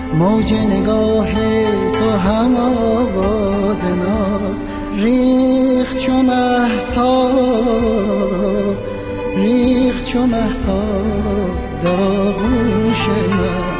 موج نگاه تو هم آواز ناز، ریخت چو مهتاب، ریخت چو مهتاب در آغوش من.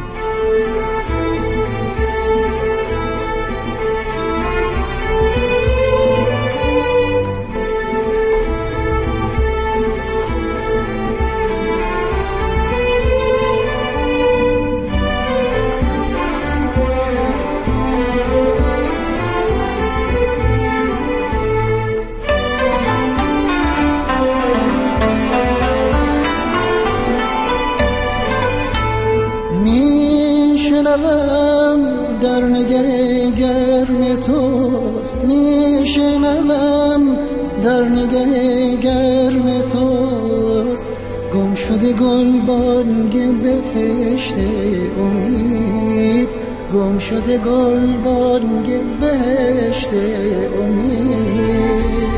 در نگه گرم توست، میشنوم در نگه گرم توست، گم شده گلبانگ بهشت امید، گم شده گلبانگ بهشت امید.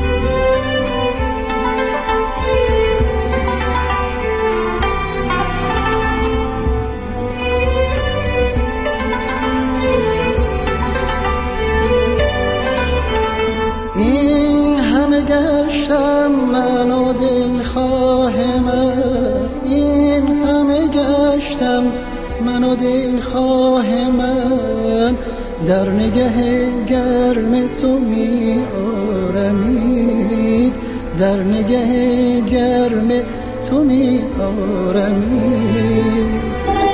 این همه گشتم من و دلخواه من، این همه گشتم من و دلخواه من، در نگه گرم تو می آرمید، در نگه گرم تو می آرمید.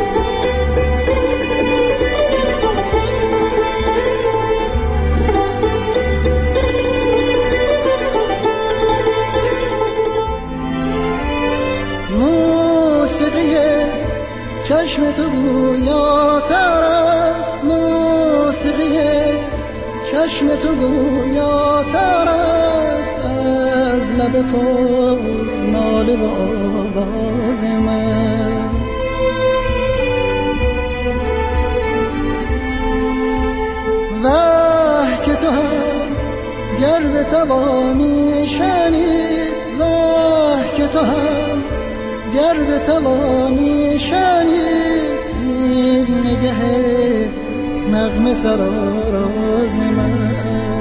چشم تو گویاتر است، موسیقی چشم تو گویاتر است از لب پر ناله و آواز من. وه که تو هم گر بتوانی شنید، وه که تو هم گر بتوانی شنید، این نگه نغمه سراراز من.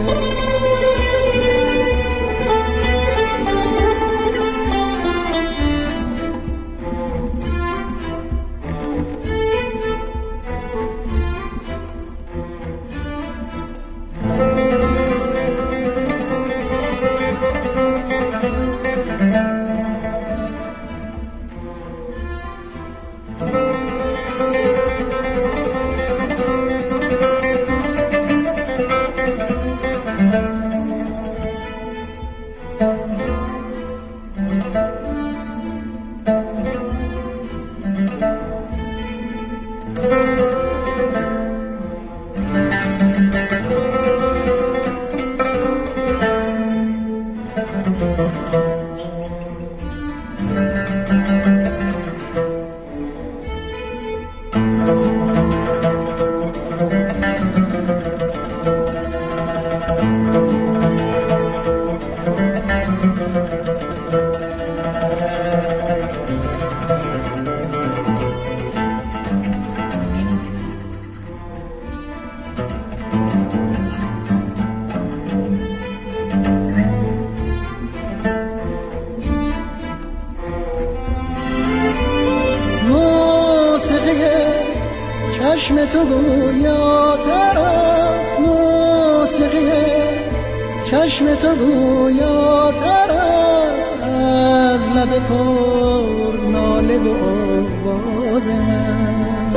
چشم تو گویاتر است، موسیقی چشم تو گویاتر است از لب پر ناله و آواز من.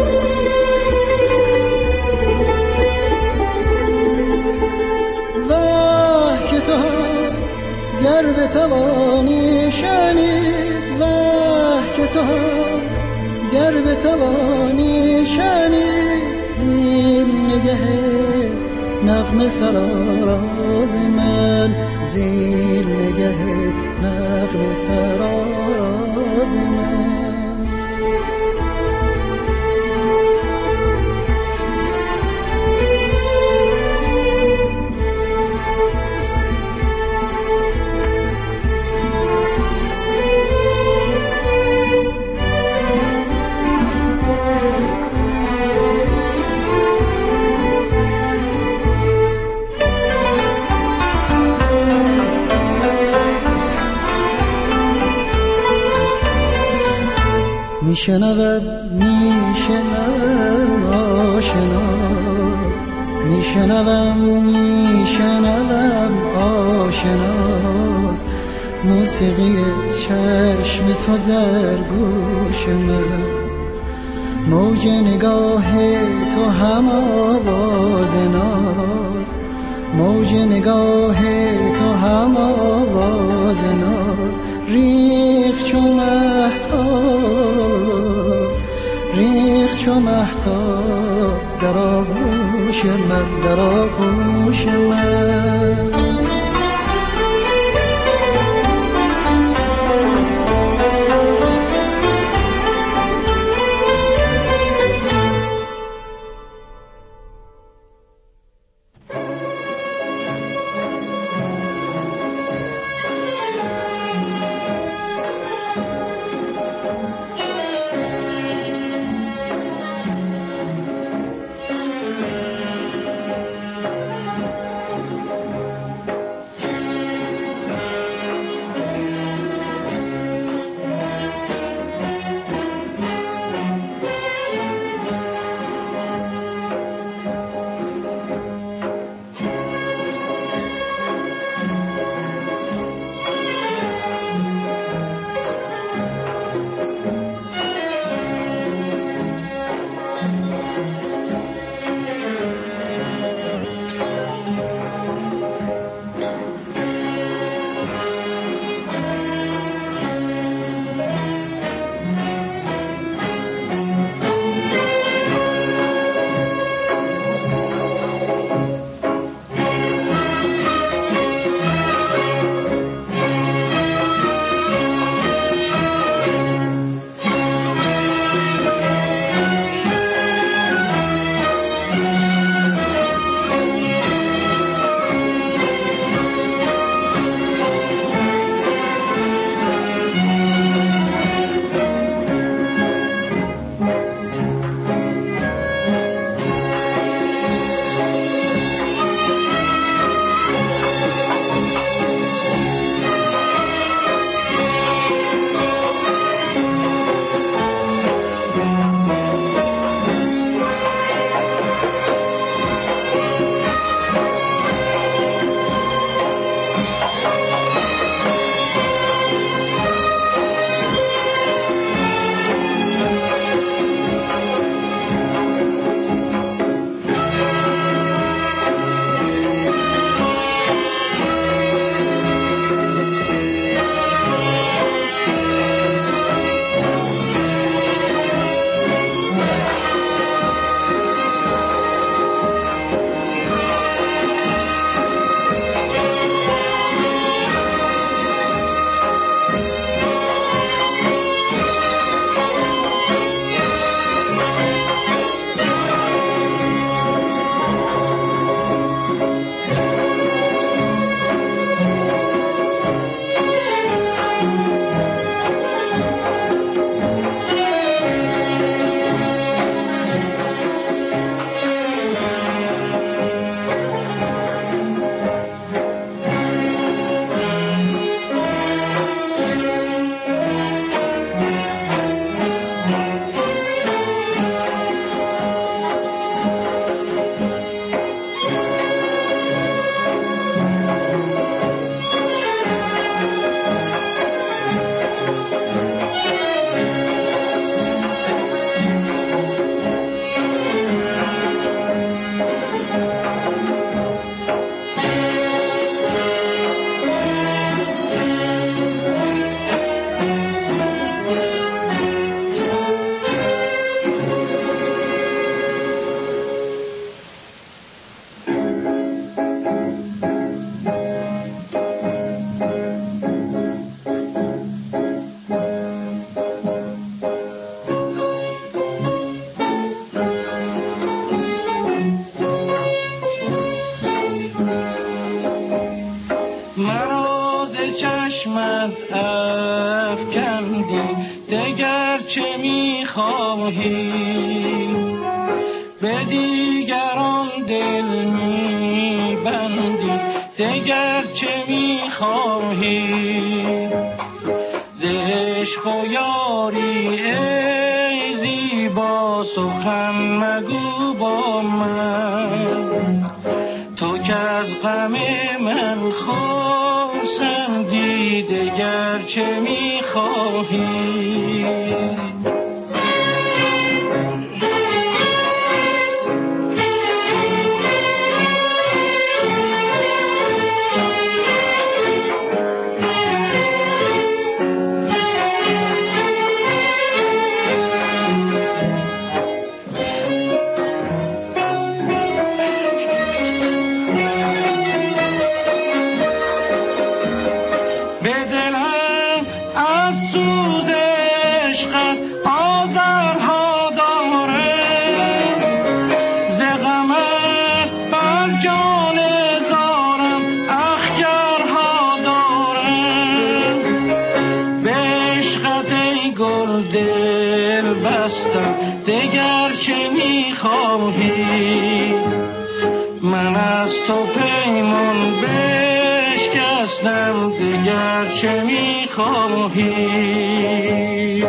وه که تو هم گر بتوانی شنید، وه که تو هم گر بتوانی شنید، این نگه نغمه سراراز من، زیر نگه نغمه سراراز من. میشنوم آشناست، میشنوم آشناست، موسیقی چشم تو در گوش من، موج نگاه تو هم آواز ناز، موج نگاه تو هم آواز ناز، ریخ چو مهتاب در آغوش من، در آغوش من. چشمت افکندی دگر چه میخواهی، به دیگران دل میبندی دگر چه میخواهی، ز عشق و یاری با سخن مگو با من، تو که از غم من خرسندی دگر چه میخواهی؟ دگر چه میخواهی؟ من از تو پیمان بشکستم، دگر چه میخواهی؟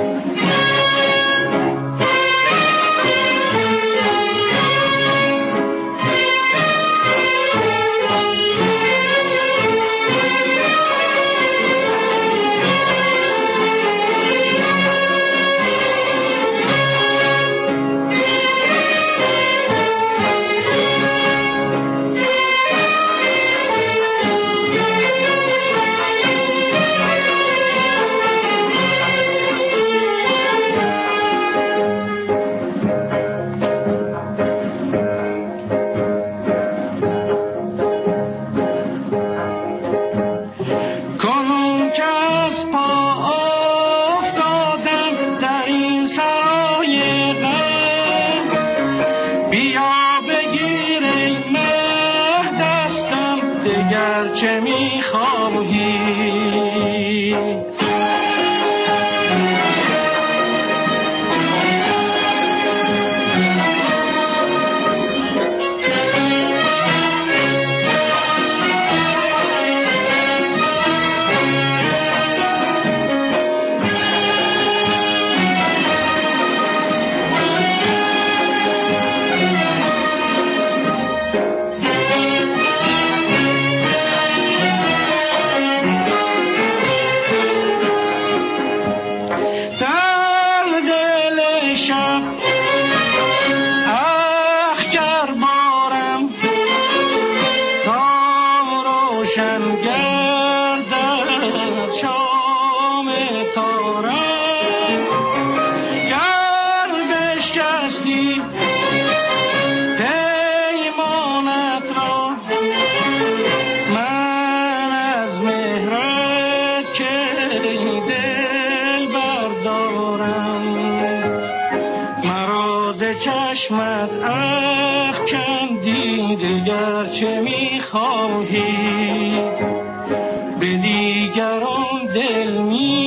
چه میخواهی؟ چشمت افکندی دگر چه میخواهی؟ به دیگران دل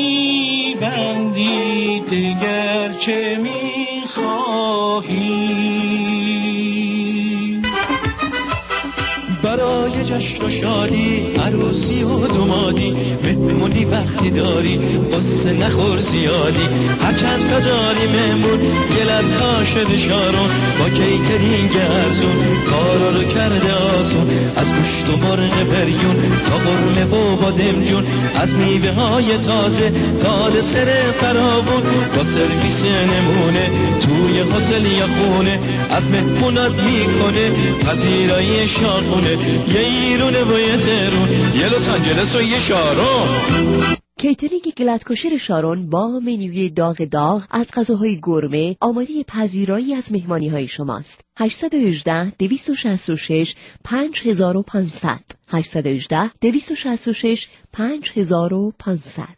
میبندی دگر چه میخواهی؟ برای جشن و شادی عروسی و دمادی مهمونی وقتی داری قصه نخور زیادی، هر چند تا داری مهمون دلت کاشد شارون، با کیترینگ ارزون کارا رو کرده آسون، از گوشت و مرغ بریون تا قرمه و بادمجون، از میوه های تازه تا دسر فراوون، با سرویس نمونه توی هتل یا خونه، از مهمونات میکنه پذیرایی شاخونه، یه ایرونه و یه تهرون، یه لس آنجلس و یه شارون. کیترینگ گلدکوشر شارون با منوی داغ از غذاهای گرمه آماده پذیرایی از مهمانی‌های شماست. 818 266 5500 818 266 5500.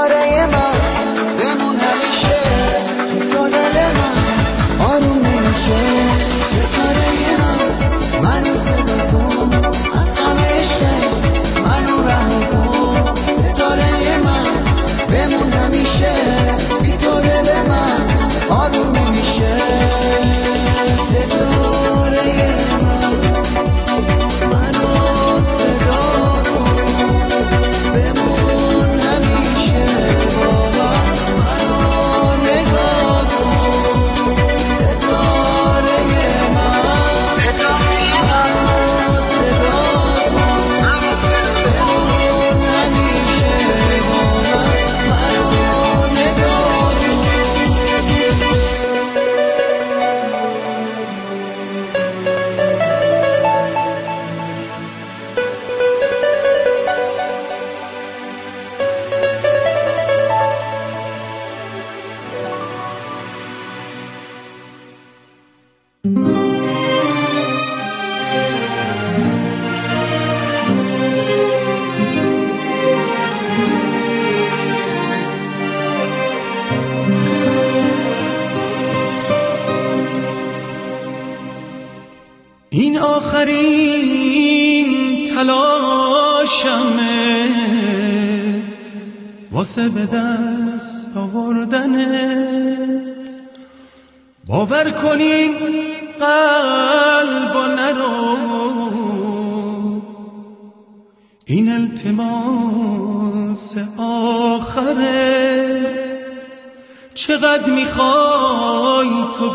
ستاره من بمون همیشه تو دل من آروم نمیشه ستاره من منو صدا کن از غم عشقت منو رها کن ستاره من بمون همیشه بی تو دل من آروم نمیشه ستاره من منو صدا کن بمون همیشه بابا منو نگاه کن ستاره من منو صدا کن بمون همیشه بابا منو نگاه این آخرین تلاشمه واسه به دست آوردنت باور کنین قلب نرو این التماس آخره چقدر میخوای تو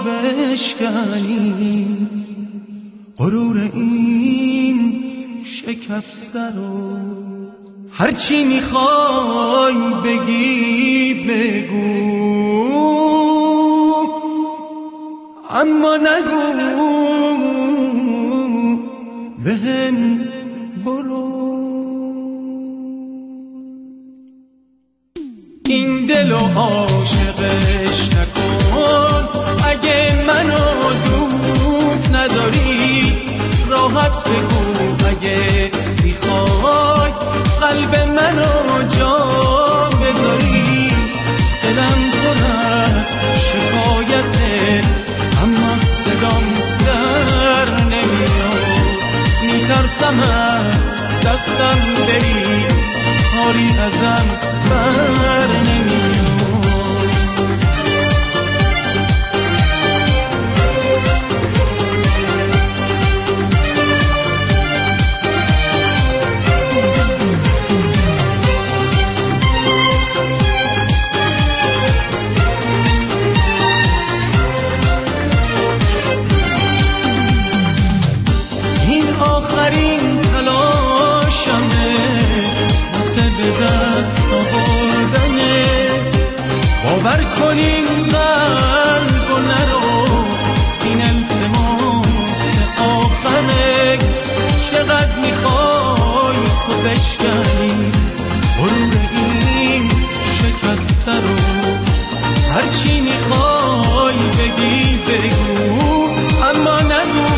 بشکنی غرور این شکسته رو هرچی میخوای بگی بگو اما نگو بهم برو این دل و عاشقش نکن اگه منو دوست نداری راحت بگو اگه میخوای قلب منو جا بذاری دلم کنه شکایته اما صدام در نمیاد میترسم از دستم بری کاری ازم بر نمیاد باور کنین قلب و نرو این التماس آخره چقدر میخوای تو بشکنی غرور این شکسته رو هرچی میخوای بگی بگو اما نگو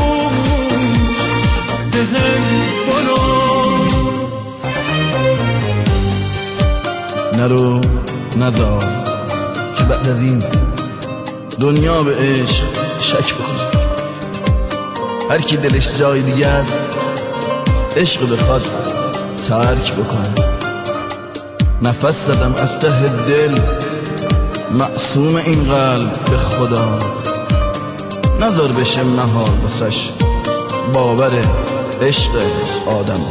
بهم برو نرو ندار که بعد از این دنیا به عشق شک بکنه هر کی دلش جای دیگه است عشق بخواد ترک بکنه نفس زدم از ته دل معصوم این قلب به خدا نذار بشه نهار بسش باور عشق آدم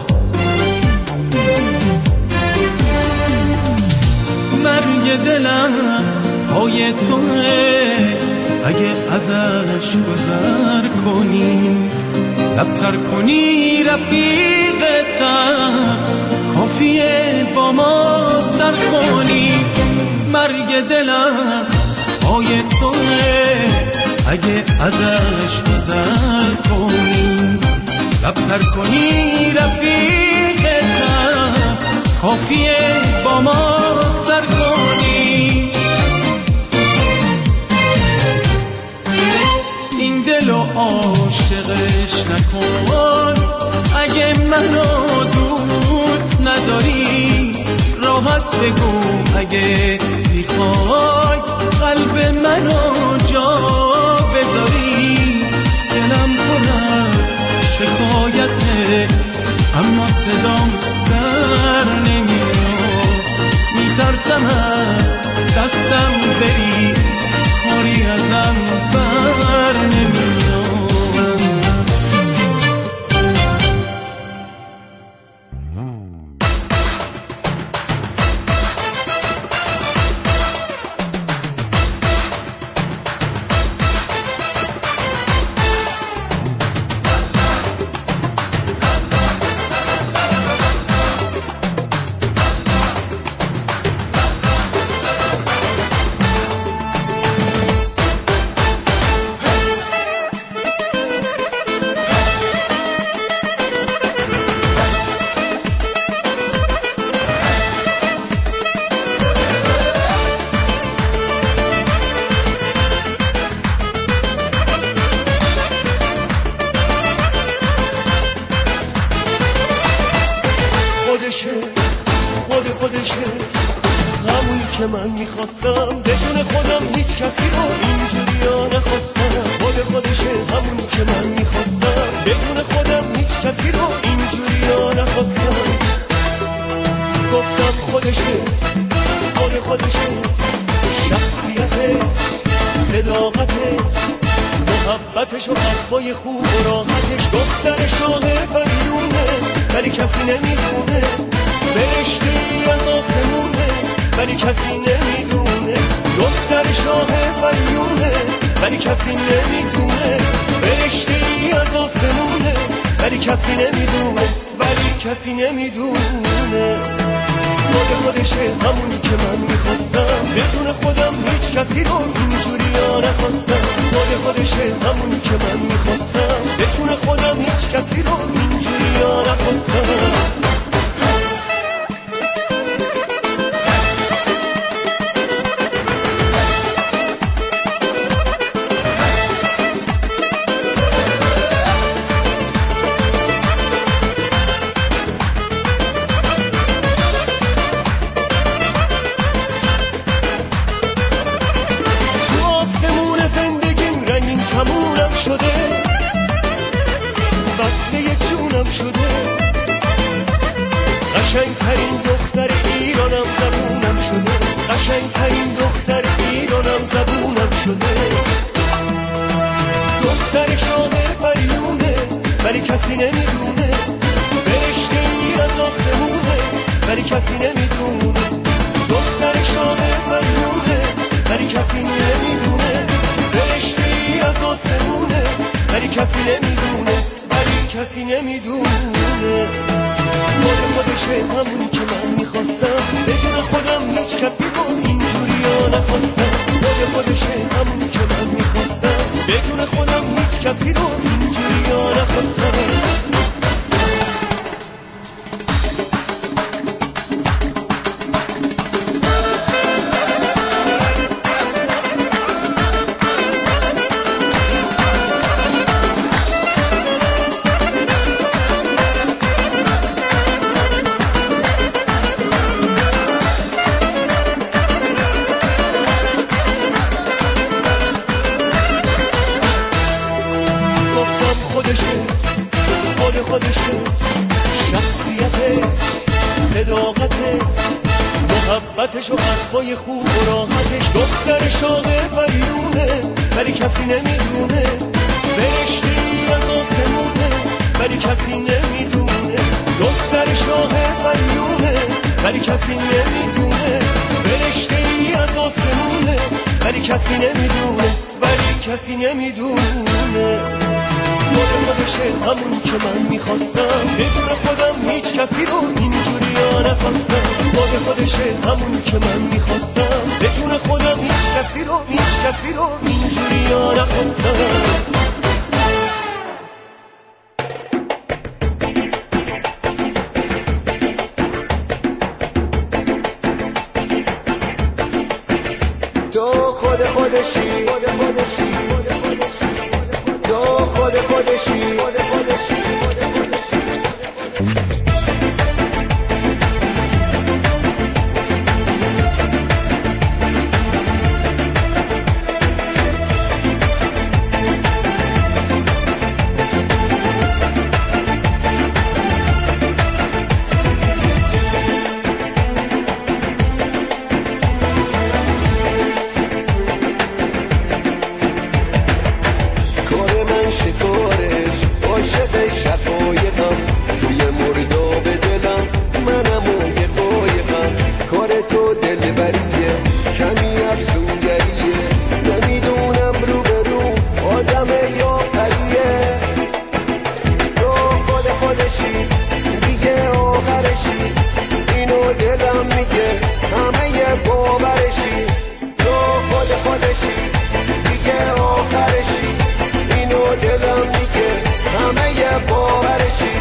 مرگ دلم پای توه اگه ازش گذر کنی لبتر کنی رفیقتم کافیه با ما سر کنی مرگ دلم پای توه اگه ازش گذر کنی لبتر کنی رفیقتم کافیه با ما سر کنی این دل و عاشقش نکن اگه منو دوست نداری راحت بگو اگه میخوای قلب منو جا بذاری، دلم پر شکایته اما صدام در نمیاد، میترسم از دستم بری کاری ازم بر نمیاد. خودشه همونی که من میخواستم، بدون خودم هیچ کسی رو اینجوریا نخواستم. خودشه همونی که من میخواستم، بدون خودم هیچ کسی رو اینجوریا نخواستم. گفتم خودشه شخصیته، صداقته، محبتش و حرفای خوب و راحتش. دختر شاه پریونه ولی کسی نمیدونه، برشته از آسمونه ولی کسی نمیدونه. دختر شاه پریونه ولی کسی نمیدونه، برشته از آسمونه ولی کسی نمیدونه، ولی کسی نمیدونه. خودشه همونی که من میخواستم، بدون خودم هیچ کسی رو اینجوریا نخواستم. خودشه همونی که من میخواستم، بدون خودم هیچ کسی رو اینجوریا نخواستم. محبتش و حرفای خوب و راحتش. دختر شاه پریونه ولی کسی نمیدونه، برشته از آسمونه ولی کسی نمیدونه. دختر شاه پریونه ولی کسی نمیدونه، برشته از آسمونه ولی کسی نمیدونه، ولی کسی نمیدونه. خودشه همونی که من میخواستم، بدون خودم هیچ کسی رو اینجوریا نخواستم. خودشه همونی که من میخواستم، بدون خودم هیچ کسی رو اینجوریا نخواستم. تو خودشی، تو خودشی. کار تو دلبریه کمی افسونگریه نمیدونم رو به رو آدمه یا پریه تو خودشی دیگه آخرشی اینو دلم میگه همه یه باورشی تو خودشی دیگه آخرشی اینو دلم میگه همه یه باورشی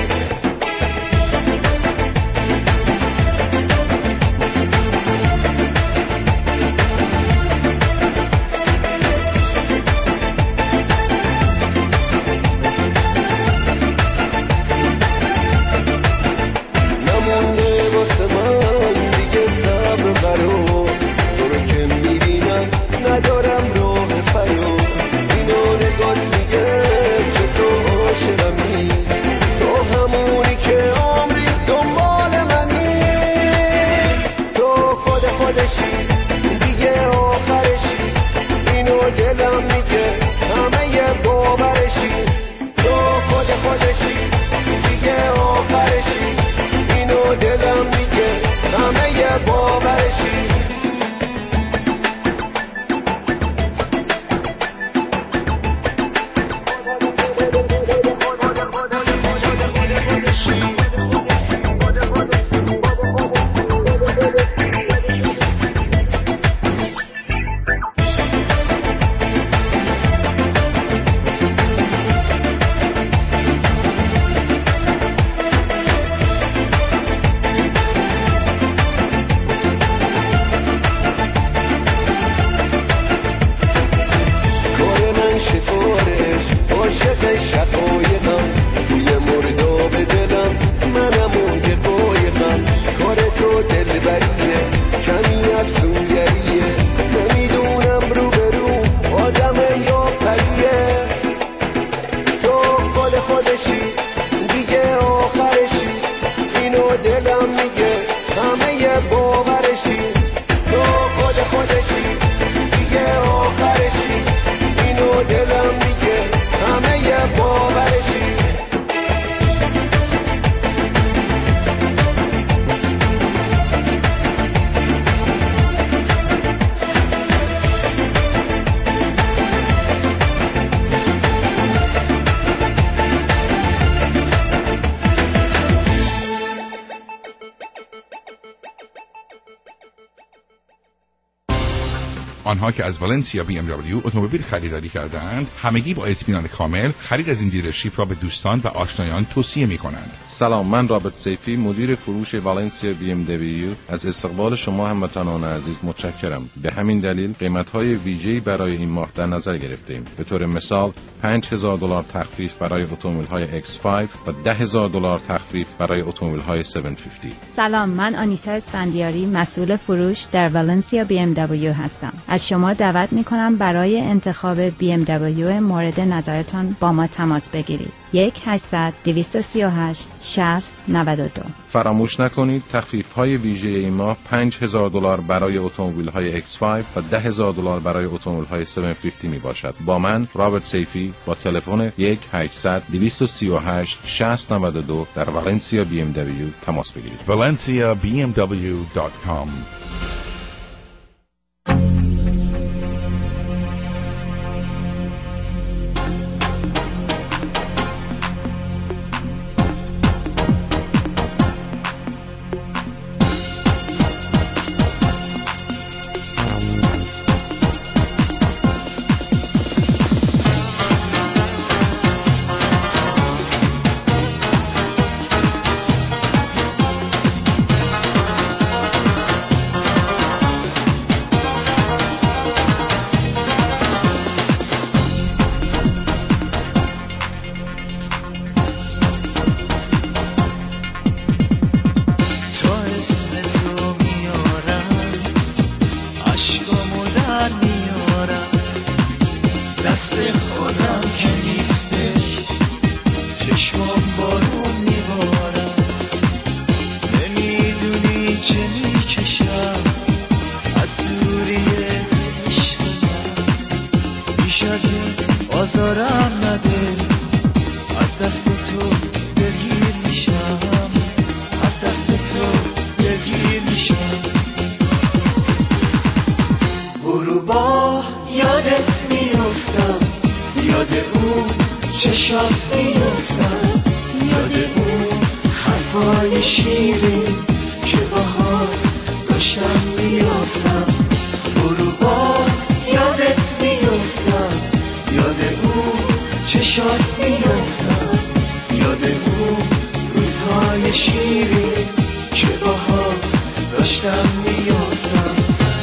آنها که از والنسیا BMW اتومبیل خریداری کردند همگی با اطمینان کامل خرید از این دیلرشیپ را به دوستان و آشنایان توصیه می‌کنند. سلام، من رابرت سیفی مدیر فروش والنسیا BMW از استقبال شما هموطنان عزیز متشکرم. به همین دلیل قیمت‌های ویژه‌ای برای این ماه در نظر گرفتیم. به طور مثال $5,000 تخفیف برای اتومبیل‌های X5 و $10,000 تخفیف برای اتومبیل‌های 750. سلام، من آنیتا اسفندیاری مسئول فروش در والنسیا BMW هستم. از شما دعوت می‌کنم برای انتخاب BMW مورد نظرتان با ما تماس بگیرید. 1-800-238-6092. فراموش نکنید تخفیف‌های ویژه این ماه $5,000 برای اتومبیل‌های X5 و $10,000 برای اتومبیل‌های 750 میباشد. با من رابرت سیفی با تلفن 1-800-238-6092 در والنسیا BMW تماس بگیرید. valenciabmw.com. چشات میفتم، یاد اون حرفای شیرین که باهات داشتم میافتم. برو با یادت میفتم، یاد اون چشات میفتم، یاد اون روزهای شیرین که باهات داشتم میافتم.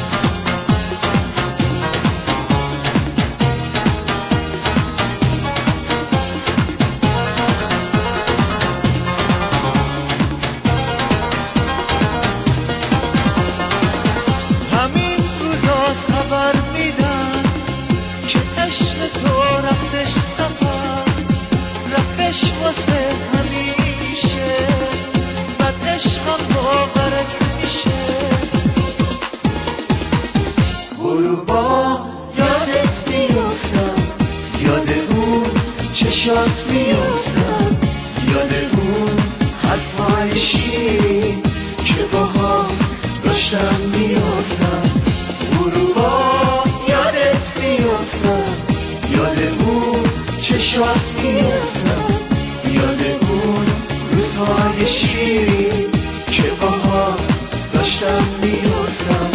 چشات میافتم، یاد اون حرفای شیرین که باها داشتم میافتم. برو با یادت میافتم، یاد اون چشات میافتم، یاد اون روزهای شیرین که باها داشتم میافتم.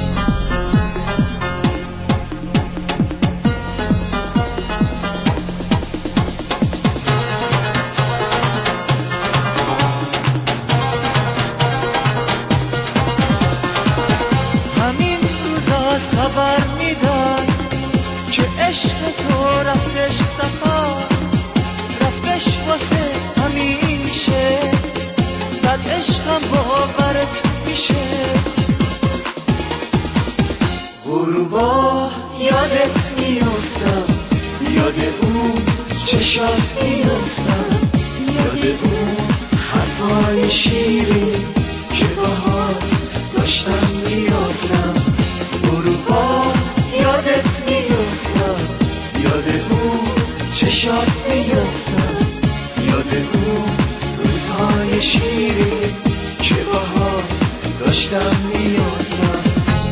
برو با یادت میافتم، یاد اون چشات میافتم، یاد اون حرفای شیرین که باهات داشتم میافتم. برو با یادت میافتم، یاد اون چشات میافتم، یاد اون روزهای شیرین که باهات داشتم میافتم.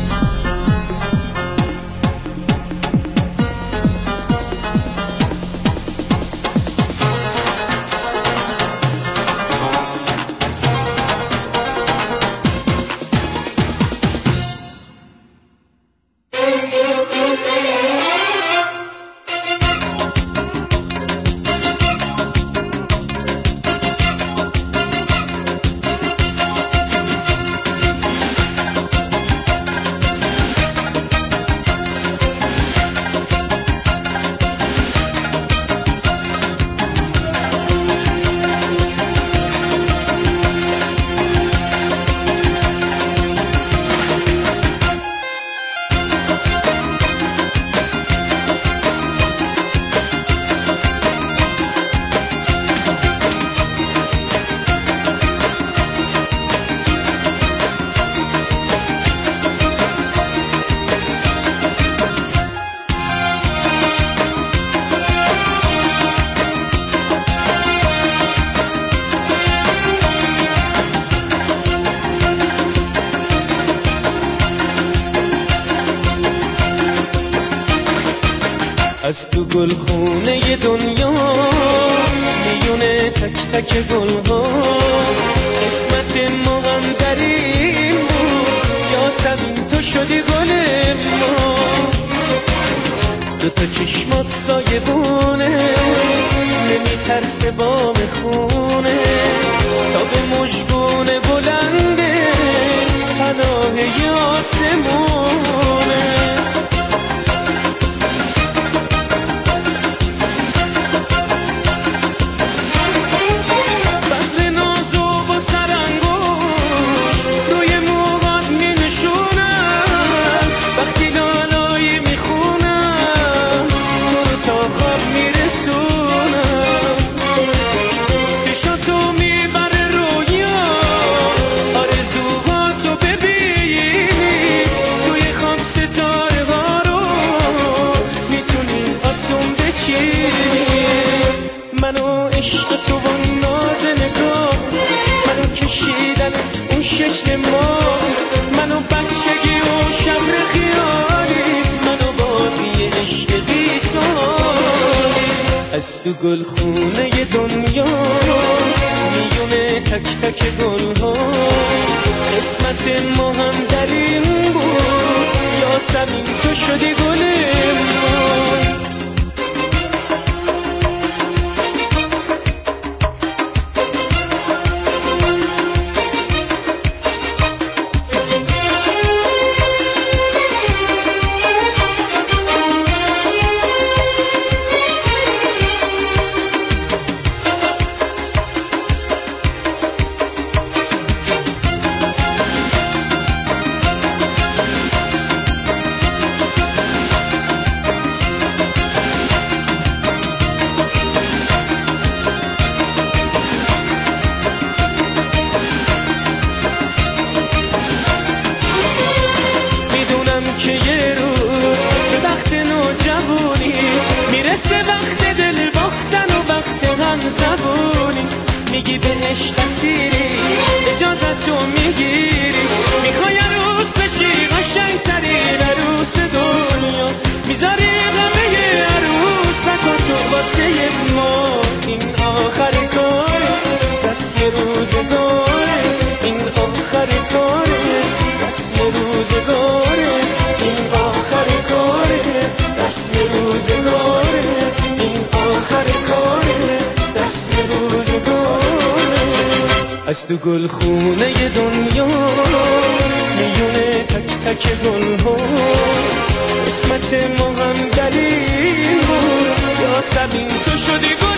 از تو گلخونه دنیا میونه تک تک گلها قسمت مقندریم بود، یاسمین تو شدی گل ما. دوتا چشمات سایبونه نمیترسه بام خونه، تا به مژگون بلنده پناه آسمونه. از تو گل خونه دنیا میونه تک تک گل ها قسمت ما هم در این بود یا زمین تو شدی گل ما. از تو گل خونه دنیا میونه تک تک گل ها قسمت ما هم دلیل بود یا زمین تو شدی گل